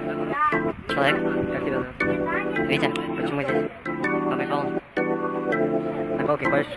Человек, как тебя зовут? Витя, почему здесь? По приколу? На голке ходишь?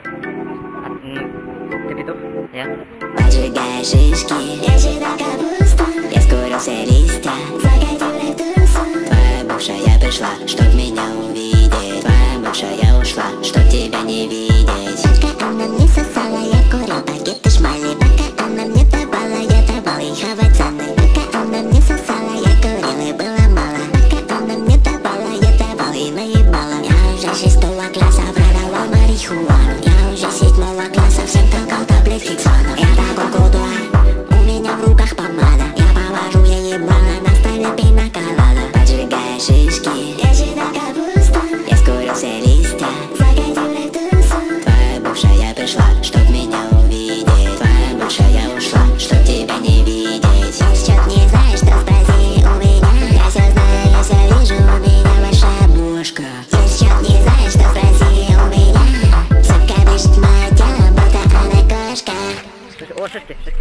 Ты петух? Я? Поджигая шишки, режет капусту. Я скурил все листья, закатил в тусу. Твоя бывшая пришла, чтоб меня увидеть. Твоя бывшая ушла, чтоб тебя не видеть. Пока она мне сосала, я курил пакеты шмали. Пока она мне давала, я давал ей хавать цены. Пока она мне сосала, я курил и было мало. Пока она мне давала, я давал ей наебала. Я уже 6-го класса продавал марихуану. Я уже 7-го класса всем толкал таблетки цана. Я такой крутой, у меня в руках помада. Я повожу ей ебало, на столе пинаколада. Поджигая шишки, режет капусту. Я скурил все листья, закатил в тусу. Твоя бывшая пришла, чтоб меня увидеть. Твоя бывшая ушла, чтоб тебя не видеть. Сейчас не знаешь, что спроси у меня. Я все знаю, я все вижу, у меня большая бошка. Сейчас не знаешь, что спроси у меня. Сука дышит мое тело, будто она кошка. О, шишки.